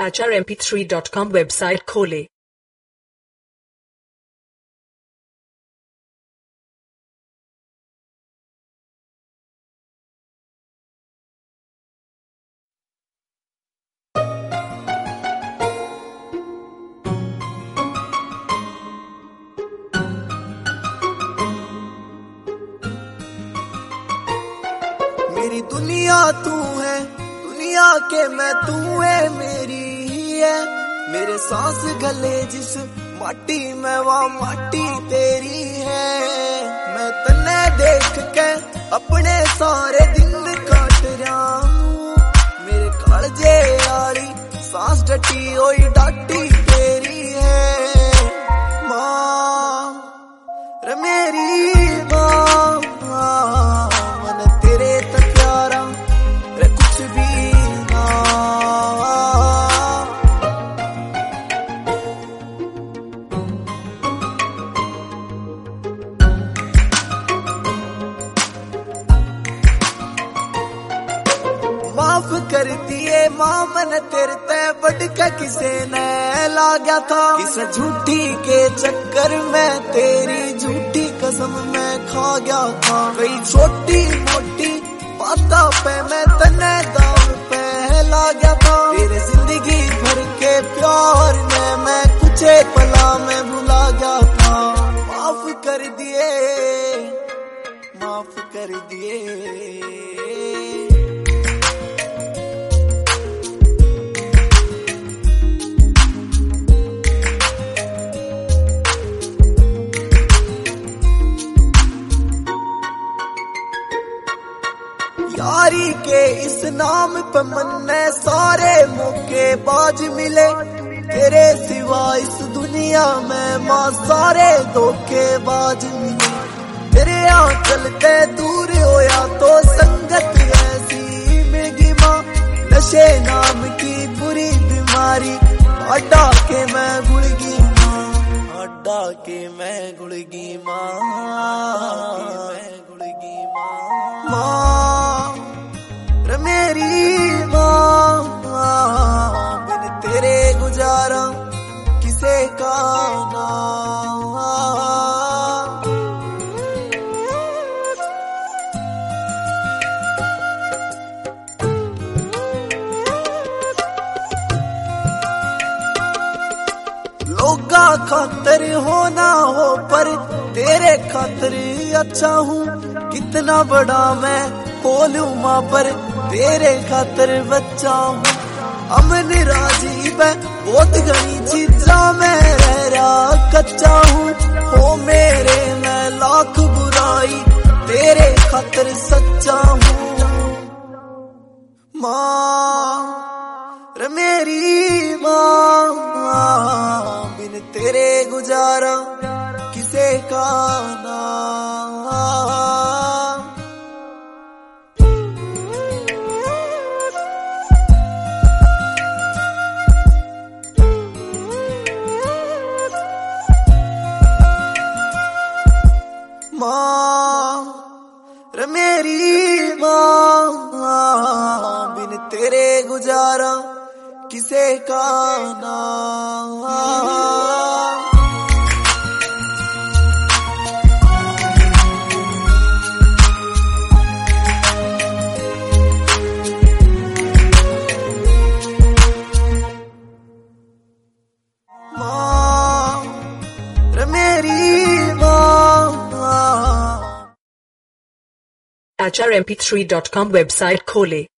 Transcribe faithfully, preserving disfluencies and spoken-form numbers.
H R M P three dot com website खोलें। मेरी दुनिया तू है, दुनिया के मैं तू है, मेरी ही है। मेरे सांस गले जिस माटी में वो माटी तेरी है। मैं तन्ने देख के अपने सारे दिन काट रहा हूँ। मेरे कालजे आली सांस डटी हुई डाटी तेरी है। माँ रे मेरी माँ, मन तेरे तक प्यारा रे कुछ भी ना। माफ कर दिए माँ, मन तेरे ते बढ़ के किसे ने ला गया था। किस झूठी के चक्कर में तेरी झूठी कसम में खा गया था। कई छोटी मोटी बातों पे मैं तने दाम पे ला गया था। तेरे जिंदगी भर के प्यार में मैं कुछ एक पला में भुला गया था। माफ कर दिए, माफ कर दिए। यारी के इस नाम पे मन्ने सारे मौके बाज मिले। तेरे सिवा इस दुनिया में माँ सारे धोखे बाज मिले। तेरे यहाँ चलते दूर होया तो संगत ऐसी मिलगी माँ। नशे नाम की बुरी बीमारी अड्डा के मैं गुड़गी माँ, अड्डा के मैं गुड़गी माँ, मैं गुड़गी माँ। माँ रे मेरी माँ, बिन तेरे गुजारा किसे का नाम। लोगा खातर हो ना हो पर तेरे खातर अच्छा हूँ। कितना बड़ा मैं खोलूं माँ पर तेरे खातर बच्चा हूँ। अमन राजीव है बहुत घनी चीजा मैं रह रहा कच्चा हूँ। हो मेरे मैं लाख बुराई तेरे खातर सच्चा हूँ। माँ रे मेरी माँ, बिन तेरे गुजारा किसे का नाम। माँ रे मेरी माँ, बिन तेरे गुजारा किसे का नाम। माँ रे मेरी माँ। H R M P three dot com website खोलें।